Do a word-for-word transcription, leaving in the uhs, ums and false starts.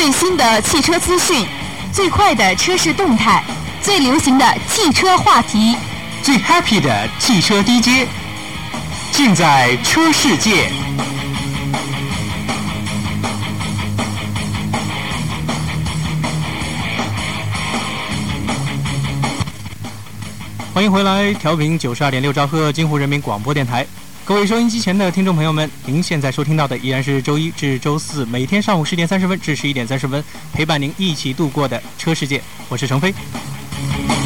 最新的汽车资讯，最快的车市动态，最流行的汽车话题， 最 happy 的汽车 D J， 尽在车世界。欢迎回来，调频九十二点六兆赫，京沪人民广播电台。各位收音机前的听众朋友们，您现在收听到的依然是周一至周四每天上午十点三十分至十一点三十分，陪伴您一起度过的车世界，我是程飞。